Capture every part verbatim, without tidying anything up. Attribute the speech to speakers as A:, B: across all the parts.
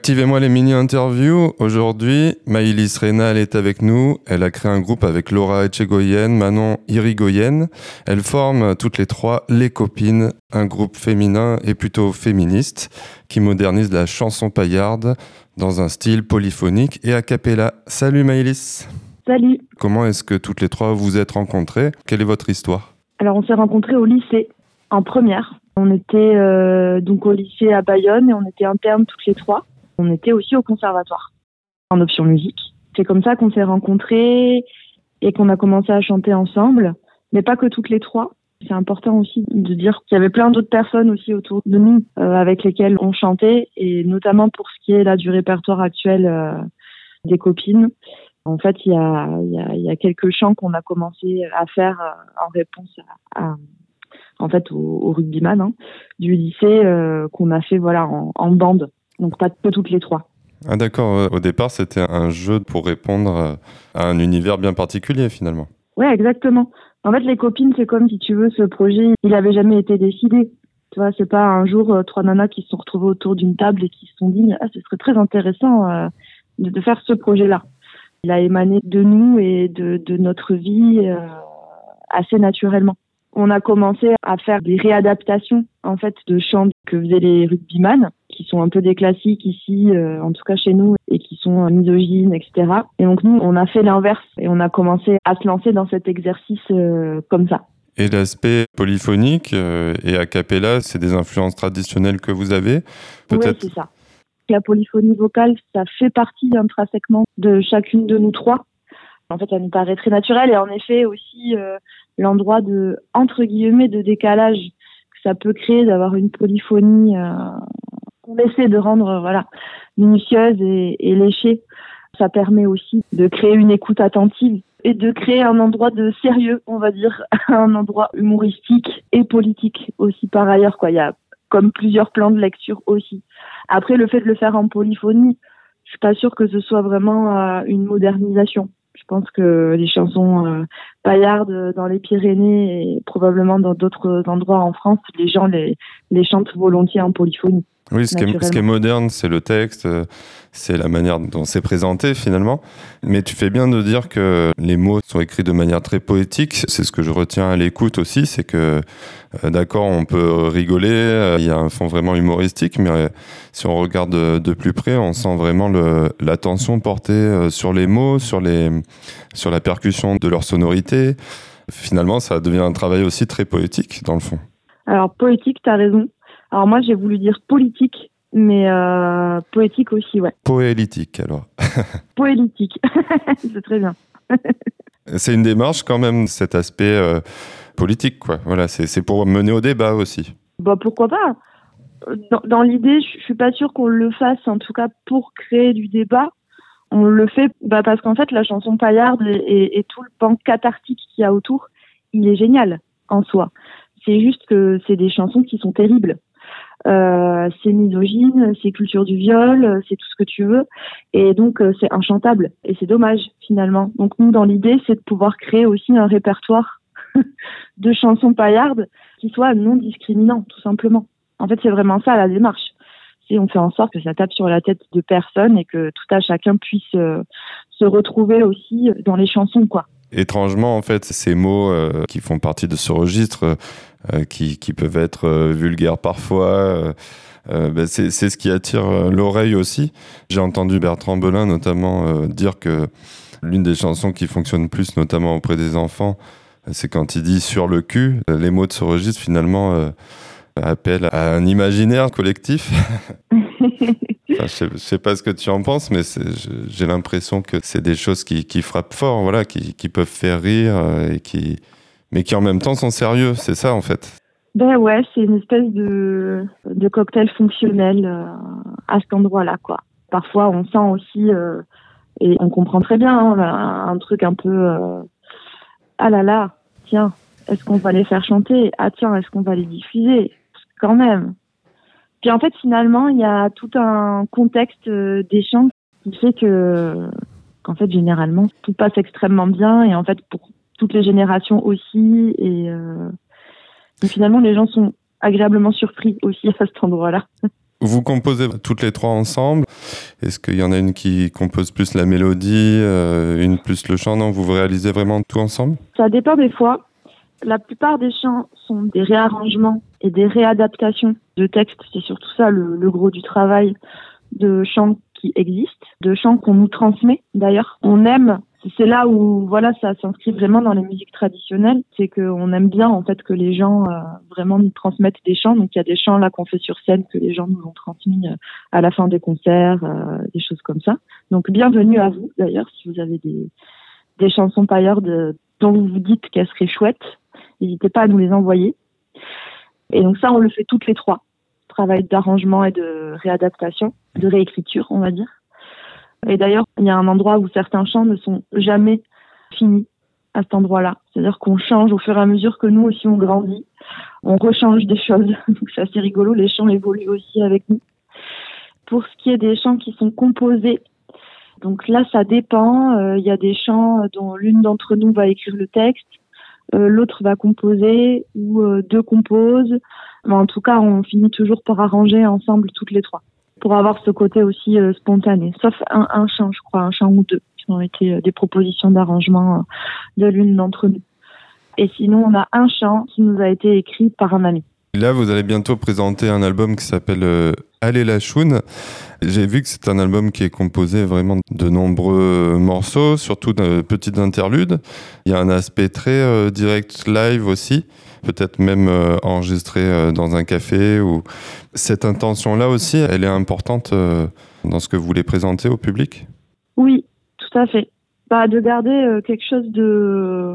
A: Activez-moi les mini-interviews. Aujourd'hui, Maïlis Reynal est avec nous. Elle a créé un groupe avec Laura Etchegoyen, Manon Irigoyen. Elles forment toutes les trois Les Copines, un groupe féminin et plutôt féministe qui modernise la chanson paillarde dans un style polyphonique et a cappella. Salut Maïlis.
B: Salut.
A: Comment est-ce que toutes les trois vous êtes rencontrées ? Quelle est votre histoire ?
B: Alors on s'est rencontrés au lycée, en première. On était euh, donc au lycée à Bayonne et on était internes toutes les trois. On était aussi au conservatoire, en option musique. C'est comme ça qu'on s'est rencontrés et qu'on a commencé à chanter ensemble, mais pas que toutes les trois. C'est important aussi de dire qu'il y avait plein d'autres personnes aussi autour de nous euh, avec lesquelles on chantait, et notamment pour ce qui est là du répertoire actuel euh, des copines. En fait, il y a, il y a, il y a quelques chants qu'on a commencé à faire euh, en réponse à, à en fait au, au rugbyman hein, du lycée euh, qu'on a fait voilà en, en bande. Donc pas que toutes les trois.
A: Ah d'accord, au départ c'était un jeu pour répondre à un univers bien particulier finalement.
B: Ouais, exactement. En fait, Les Copines, c'est comme si tu veux, ce projet, il avait jamais été décidé. Tu vois, c'est pas un jour euh, trois nanas qui se sont retrouvées autour d'une table et qui se sont dit ah, ce serait très intéressant euh, de, de faire ce projet-là. Il a émané de nous et de, de notre vie euh, assez naturellement. On a commencé à faire des réadaptations en fait de chants que faisaient les rugbyman, qui sont un peu des classiques ici, euh, en tout cas chez nous, et qui sont misogynes, et cetera. Et donc nous, on a fait l'inverse et on a commencé à se lancer dans cet exercice euh, comme ça.
A: Et l'aspect polyphonique euh, et a cappella, c'est des influences traditionnelles que vous avez, peut-être ?
B: Oui, c'est ça. La polyphonie vocale, ça fait partie intrinsèquement de chacune de nous trois. En fait, ça nous paraît très naturel et en effet aussi euh, l'endroit de, entre guillemets, de décalage que ça peut créer d'avoir une polyphonie euh, qu'on essaie de rendre euh, voilà, minutieuse et, et léchée. Ça permet aussi de créer une écoute attentive et de créer un endroit de sérieux, on va dire, un endroit humoristique et politique aussi par ailleurs, quoi. Il y a comme plusieurs plans de lecture aussi. Après, le fait de le faire en polyphonie, je suis pas sûre que ce soit vraiment euh, une modernisation. Je pense que les chansons euh, paillardes dans les Pyrénées et probablement dans d'autres endroits en France, les gens les, les chantent volontiers en polyphonie.
A: Oui, ce qui, est, ce qui est moderne, c'est le texte, c'est la manière dont c'est présenté finalement. Mais tu fais bien de dire que les mots sont écrits de manière très poétique. C'est ce que je retiens à l'écoute aussi, c'est que euh, d'accord, on peut rigoler, euh, il y a un fond vraiment humoristique, mais euh, si on regarde de, de plus près, on sent vraiment le, l'attention portée euh, sur les mots, sur, les, sur la percussion de leur sonorité. Finalement, ça devient un travail aussi très poétique dans le fond.
B: Alors poétique, t'as raison. Alors moi, j'ai voulu dire politique, mais euh, poétique aussi, ouais.
A: Poélitique, alors.
B: Poélitique, c'est très bien.
A: C'est une démarche quand même, cet aspect euh, politique, quoi. Voilà, c'est, c'est pour mener au débat aussi.
B: Bah pourquoi pas. Dans, dans l'idée, je suis pas sûre qu'on le fasse, en tout cas pour créer du débat. On le fait bah, parce qu'en fait, la chanson paillarde et, et, et tout le pan cathartique qu'il y a autour, il est génial en soi. C'est juste que c'est des chansons qui sont terribles. Euh, c'est misogyne, c'est culture du viol, c'est tout ce que tu veux, et donc euh, c'est inchantable, et c'est dommage finalement. Donc nous, dans l'idée, c'est de pouvoir créer aussi un répertoire de chansons paillardes qui soit non discriminant, tout simplement. En fait, c'est vraiment ça la démarche. C'est on fait en sorte que ça tape sur la tête de personne et que tout à chacun puisse euh, se retrouver aussi dans les chansons, quoi.
A: Étrangement, en fait, ces mots euh, qui font partie de ce registre, euh, qui, qui peuvent être euh, vulgaires parfois, euh, euh, ben c'est, c'est ce qui attire euh, l'oreille aussi. J'ai entendu Bertrand Belin notamment euh, dire que l'une des chansons qui fonctionne plus, notamment auprès des enfants, c'est quand il dit « sur le cul ». Les mots de ce registre, finalement, euh, appellent à un imaginaire collectif. Enfin, je ne sais pas ce que tu en penses, mais c'est, j'ai l'impression que c'est des choses qui, qui frappent fort, voilà, qui, qui peuvent faire rire, et qui, mais qui en même temps sont sérieux. C'est ça, en fait.
B: Ben ouais, c'est une espèce de, de cocktail fonctionnel euh, à cet endroit-là, quoi. Parfois, on sent aussi, euh, et on comprend très bien, hein, un, un truc un peu euh, ah là là, tiens, est-ce qu'on va les faire chanter ? Ah tiens, est-ce qu'on va les diffuser ? Quand même. Puis en fait, finalement, il y a tout un contexte euh, des chants qui fait que, qu'en fait, généralement, tout passe extrêmement bien, et en fait, pour toutes les générations aussi, et, euh, et finalement, les gens sont agréablement surpris aussi à cet endroit-là.
A: Vous composez toutes les trois ensemble? Est-ce qu'il y en a une qui compose plus la mélodie, euh, une plus le chant? Non, vous réalisez vraiment tout ensemble?
B: Ça dépend des fois. La plupart des chants sont des réarrangements et des réadaptations de textes. C'est surtout ça le, le gros du travail, de chants qui existent, de chants qu'on nous transmet. D'ailleurs, on aime, c'est là où voilà, ça s'inscrit vraiment dans les musiques traditionnelles, c'est qu'on aime bien en fait que les gens euh, vraiment nous transmettent des chants. Donc il y a des chants là qu'on fait sur scène que les gens nous ont transmis euh, à la fin des concerts, euh, des choses comme ça. Donc bienvenue à vous d'ailleurs si vous avez des, des chansons paillardes de, dont vous vous dites qu'elles seraient chouettes. N'hésitez pas à nous les envoyer. Et donc ça, on le fait toutes les trois. Travail d'arrangement et de réadaptation, de réécriture, on va dire. Et d'ailleurs, il y a un endroit où certains chants ne sont jamais finis à cet endroit-là. C'est-à-dire qu'on change au fur et à mesure que nous aussi on grandit. On rechange des choses. Donc c'est assez rigolo, les chants évoluent aussi avec nous. Pour ce qui est des chants qui sont composés, donc là, ça dépend. Il euh, y a des chants dont l'une d'entre nous va écrire le texte. Euh, l'autre va composer ou euh, deux composent. Mais en tout cas, on finit toujours par arranger ensemble toutes les trois pour avoir ce côté aussi euh, spontané. Sauf un, un chant, je crois, un chant ou deux qui ont été euh, des propositions d'arrangement euh, de l'une d'entre nous. Et sinon, on a un chant qui nous a été écrit par un ami.
A: Là, vous allez bientôt présenter un album qui s'appelle euh, Allez la choune. J'ai vu que c'est un album qui est composé vraiment de nombreux morceaux, surtout de petites interludes. Il y a un aspect très euh, direct live aussi, peut-être même euh, enregistré euh, dans un café. Ou... Cette intention-là aussi, elle est importante euh, dans ce que vous voulez présenter au public?
B: Oui, tout à fait. Bah, de garder euh, quelque chose de,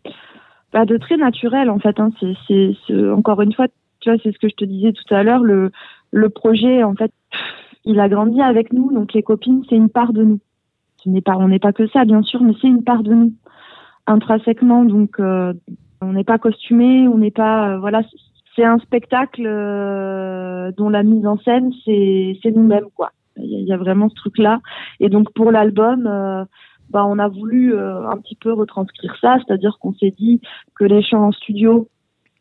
B: bah, de très naturel en fait. Hein. C'est, c'est, c'est, encore une fois, tu vois, c'est ce que je te disais tout à l'heure, le, le projet, en fait, il a grandi avec nous, donc les copines, c'est une part de nous. Ce n'est pas, on n'est pas que ça, bien sûr, mais c'est une part de nous, intrinsèquement, donc euh, on n'est pas costumé, on n'est pas, euh, voilà, c'est un spectacle euh, dont la mise en scène, c'est, c'est nous-mêmes, quoi. Il y, y a vraiment ce truc-là. Et donc, pour l'album, euh, bah, on a voulu euh, un petit peu retranscrire ça, c'est-à-dire qu'on s'est dit que les chants en studio,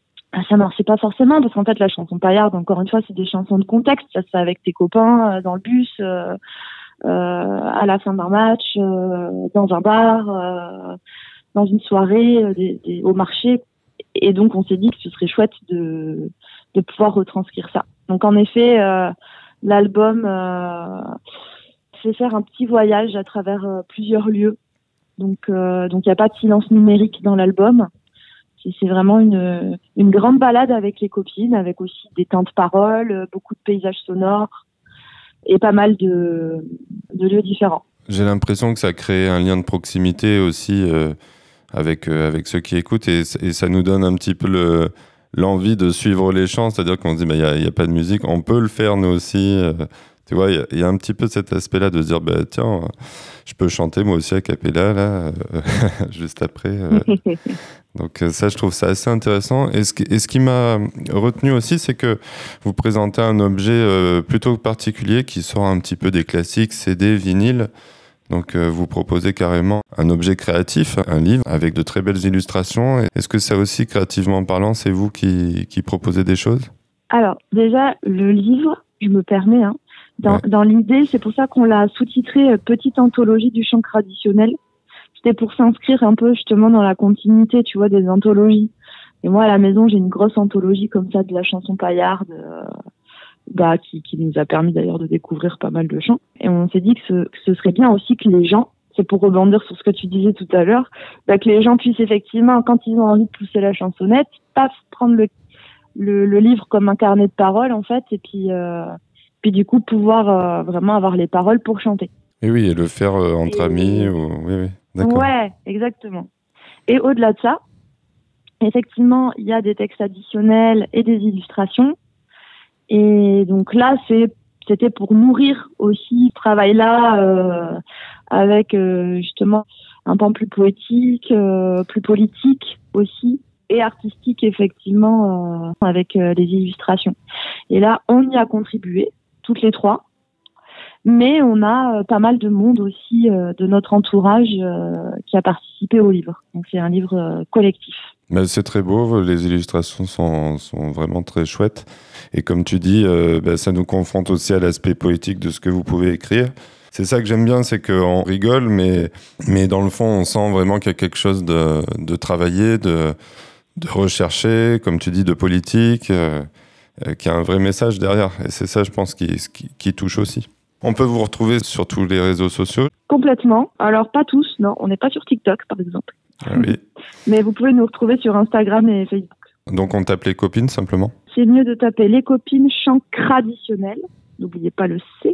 B: ça marchait pas forcément, parce qu'en fait, la chanson paillarde, encore une fois, c'est des chansons de contexte. Ça se fait avec tes copains, euh, dans le bus, euh, euh, à la fin d'un match, euh, dans un bar, euh, dans une soirée, euh, des, des, au marché. Et donc, on s'est dit que ce serait chouette de, de pouvoir retranscrire ça. Donc, en effet, euh, l'album euh, fait faire un petit voyage à travers euh, plusieurs lieux. Donc, euh, donc, il n'y a pas de silence numérique dans l'album. C'est vraiment une, une grande balade avec les copines, avec aussi des temps de parole, beaucoup de paysages sonores et pas mal de, de lieux différents.
A: J'ai l'impression que ça crée un lien de proximité aussi euh, avec, euh, avec ceux qui écoutent et, et ça nous donne un petit peu le, l'envie de suivre les chants, c'est-à-dire qu'on se dit bah, il n'y a, a pas de musique, on peut le faire nous aussi. Euh, tu vois, il y, y a un petit peu cet aspect-là de se dire bah, tiens, je peux chanter moi aussi a cappella là, euh, juste après. Euh. Donc ça, je trouve ça assez intéressant. Et ce qui, et ce qui m'a retenu aussi, c'est que vous présentez un objet euh, plutôt particulier qui sort un petit peu des classiques C D, vinyle. Donc euh, vous proposez carrément un objet créatif, un livre avec de très belles illustrations. Est-ce que ça aussi, créativement parlant, c'est vous qui, qui proposez des choses?
B: Alors déjà, le livre, je me permets, hein, dans,
A: ouais.
B: dans l'idée, c'est pour ça qu'on l'a sous-titré euh, Petite anthologie du chant traditionnel. C'était pour s'inscrire un peu justement dans la continuité, tu vois, des anthologies. Et moi, à la maison, j'ai une grosse anthologie comme ça de la chanson paillarde, euh, bah, qui, qui nous a permis d'ailleurs de découvrir pas mal de chants. Et on s'est dit que ce, que ce serait bien aussi que les gens, c'est pour rebondir sur ce que tu disais tout à l'heure, bah, que les gens puissent effectivement, quand ils ont envie de pousser la chansonnette, paf, prendre le, le, le livre comme un carnet de paroles, en fait, et puis, euh, puis du coup, pouvoir euh, vraiment avoir les paroles pour chanter.
A: Et oui, et le faire euh, entre
B: et...
A: amis. Ou... Oui, oui, d'accord.
B: Ouais, exactement. Et au-delà de ça, effectivement, il y a des textes additionnels et des illustrations. Et donc là, c'est, c'était pour nourrir aussi ce travail-là euh, avec euh, justement un pan plus poétique, euh, plus politique aussi, et artistique effectivement, euh, avec euh, les illustrations. Et là, on y a contribué, toutes les trois. Mais on a euh, pas mal de monde aussi euh, de notre entourage euh, qui a participé au livre. Donc c'est un livre euh, collectif.
A: Mais c'est très beau, les illustrations sont, sont vraiment très chouettes. Et comme tu dis, euh, bah, ça nous confronte aussi à l'aspect poétique de ce que vous pouvez écrire. C'est ça que j'aime bien, c'est qu'on rigole, mais, mais dans le fond, on sent vraiment qu'il y a quelque chose de, de travaillé, de, de recherché, comme tu dis, de politique, euh, euh, qui a un vrai message derrière. Et c'est ça, je pense, qui, qui, qui touche aussi. On peut vous retrouver sur tous les réseaux sociaux?
B: Complètement. Alors, pas tous, non. On n'est pas sur TikTok, par exemple.
A: Ah oui.
B: Mais vous pouvez nous retrouver sur Instagram et Facebook.
A: Donc, on tape les copines, simplement?
B: C'est mieux de taper les copines chant traditionnel. N'oubliez pas le C.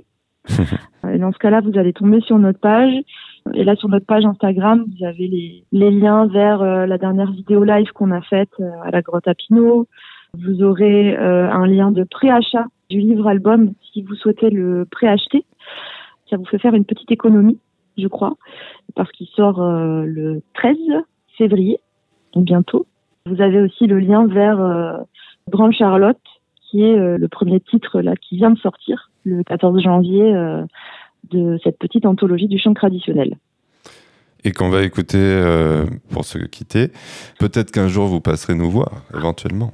B: Et dans ce cas-là, vous allez tomber sur notre page. Et là, sur notre page Instagram, vous avez les, les liens vers euh, la dernière vidéo live qu'on a faite euh, à la Grotte à Pinot. Vous aurez euh, un lien de préachat du livre-album si vous souhaitez le préacheter. Ça vous fait faire une petite économie, je crois, parce qu'il sort euh, le treize février, donc bientôt. Vous avez aussi le lien vers euh, Branle Charlotte, qui est euh, le premier titre là qui vient de sortir le quatorze janvier euh, de cette petite anthologie du chant traditionnel.
A: Et qu'on va écouter euh, pour se quitter. Peut-être qu'un jour vous passerez nous voir, éventuellement.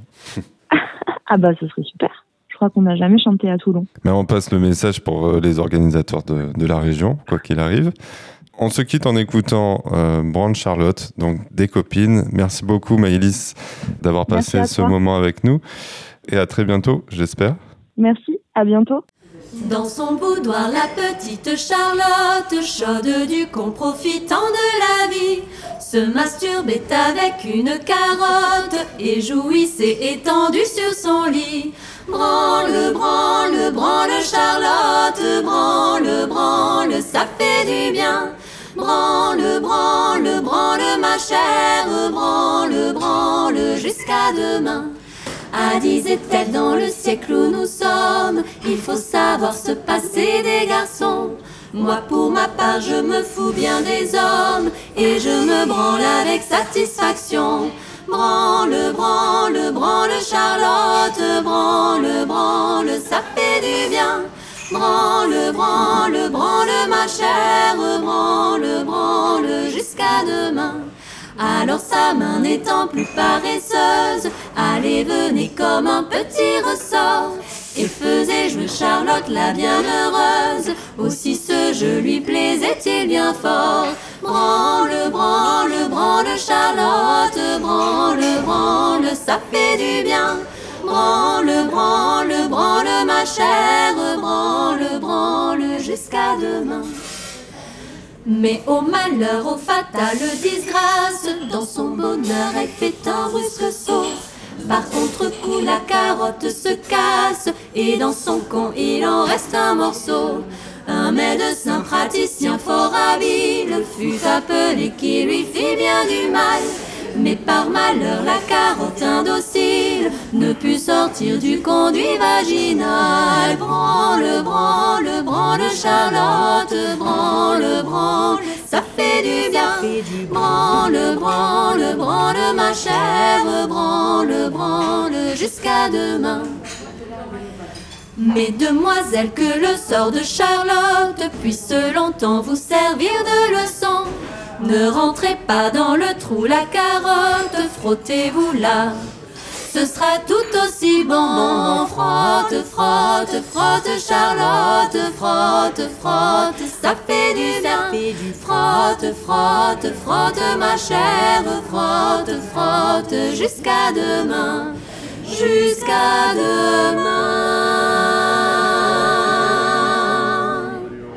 B: Ah bah ce serait super. Je crois qu'on n'a jamais chanté à Toulon.
A: Mais on passe le message pour euh, les organisateurs de, de la région, quoi qu'il arrive. On se quitte en écoutant euh, Branle Charlotte, donc des copines. Merci beaucoup Maëlys d'avoir passé ce moment avec nous. Et à très bientôt, j'espère.
B: Merci, à bientôt.
C: Dans son boudoir, la petite Charlotte, chaude du con, profitant de la vie, se masturbait avec une carotte et jouissait étendue sur son lit. Branle, branle, branle Charlotte, branle, branle, ça fait du bien. Branle, branle, branle ma chère, branle, branle jusqu'à demain. Ah, disait-elle, dans le siècle où nous sommes, il faut savoir se passer des garçons. Moi pour ma part je me fous bien des hommes et je me branle avec satisfaction. Branle, branle, branle Charlotte, branle, branle, ça fait du bien. Branle, branle, branle ma chère, branle, branle jusqu'à demain. Alors sa main n'étant plus paresseuse, allez venez comme un petit ressort, et faisait jouer Charlotte la bienheureuse, aussi ce jeu lui plaisait-il bien fort. Branle, branle, branle Charlotte, branle, branle, ça fait du bien. Branle, branle, branle ma chère, branle, branle jusqu'à demain. Mais au malheur, au fatale disgrâce, dans son bonheur elle fait un brusque saut. Par contre-coup la carotte se casse, et dans son con il en reste un morceau. Un médecin praticien fort habile fut appelé qui lui fit bien du mal. Mais par malheur la carotte indocile ne put sortir du conduit vaginal. Branle, branle, branle Charlotte, branle, branle, ça fait du bien. Branle, branle, branle ma chère, branle, branle jusqu'à demain. Mais demoiselles, que le sort de Charlotte puisse longtemps vous servir de leçon. Ne rentrez pas dans le trou la carotte, frottez-vous là, ce sera tout aussi bon. Frotte, frotte, frotte Charlotte, frotte, frotte, ça fait du bien. Frotte, frotte, frotte ma chère, frotte, frotte jusqu'à demain, jusqu'à demain.